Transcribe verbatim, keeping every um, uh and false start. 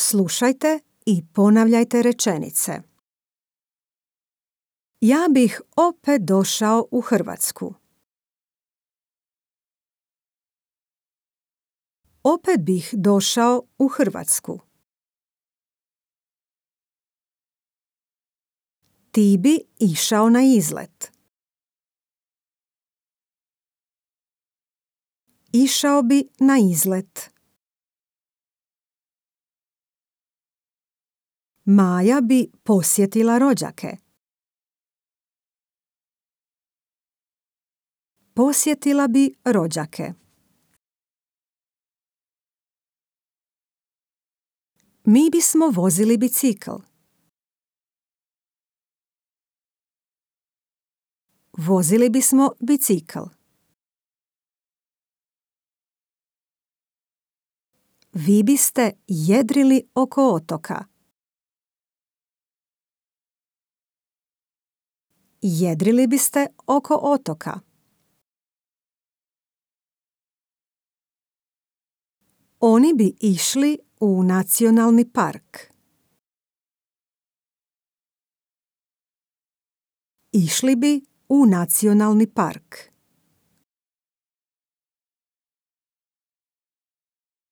Slušajte i ponavljajte rečenice. Ja bih opet došao u Hrvatsku. Opet bih došao u Hrvatsku. Ti bi išao na izlet. Išao bi na izlet. Maja bi posjetila rođake. Posjetila bi rođake. Mi bismo vozili bicikl. Vozili bismo bicikl. Vi biste jedrili oko otoka. Jedrili biste oko otoka. Oni bi išli u nacionalni park. Išli bi u nacionalni park.